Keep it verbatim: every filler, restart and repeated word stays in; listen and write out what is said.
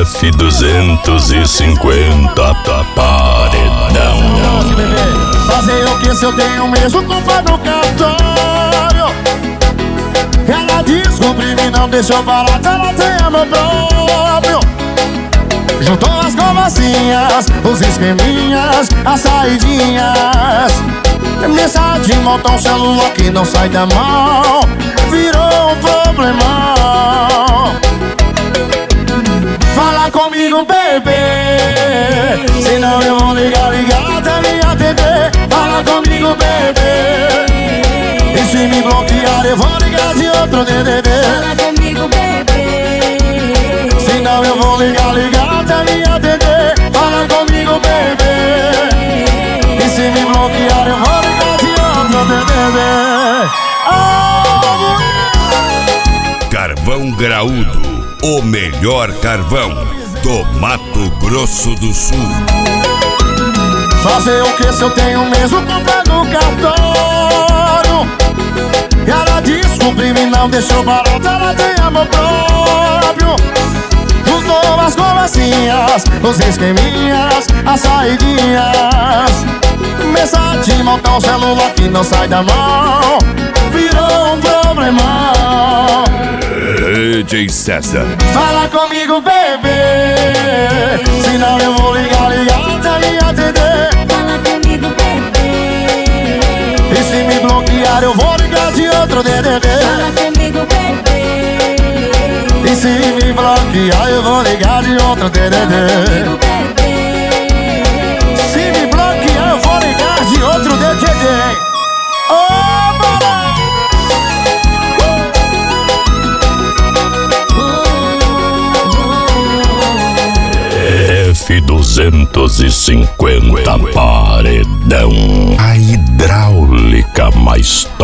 F duzentos e cinquenta paredão. Fazer o que se eu tenho mesmo comprado no cartório? Ela descobriu e não deixou barato, ela tem amor próprio. Juntou as conversinhas, os esqueminhas, as saidinhas. Mensagem, montou um celular que não sai da mão. Virou um problemão. Fala comigo, bebê, senão eu vou ligar, ligar até me atender. Fala comigo, bebê, e se me bloquear eu vou ligar de outro D D D. Fala comigo, bebê, senão eu vou ligar, ligar até me atender. Fala comigo, bebê, e se me bloquear eu vou ligar de outro D D D. Oh, Carvão Graúdo, o melhor carvão do Mato Grosso do Sul. fazer o que se eu tenho mesmo comprado no cartório? Ela descobriu e não deixou barato, ela tem amor próprio. Juntou as conversinhas, os esqueminhas, as saidinhas. Mensagem, montar um celular que não sai da mão. Virou um problemão. D J César. Fala comigo, bebê, senão eu vou ligar, ligar até me atender. fala comigo, bebê, E se me bloquear eu vou ligar de outro D D D. fala comigo, bebê, E se me bloquear eu vou ligar de outro D D fala D. comigo, bebê. Se me bloquear eu vou ligar de outro D D D. Oh, bora! F duzentos e cinquenta paredão. A hidráulica mais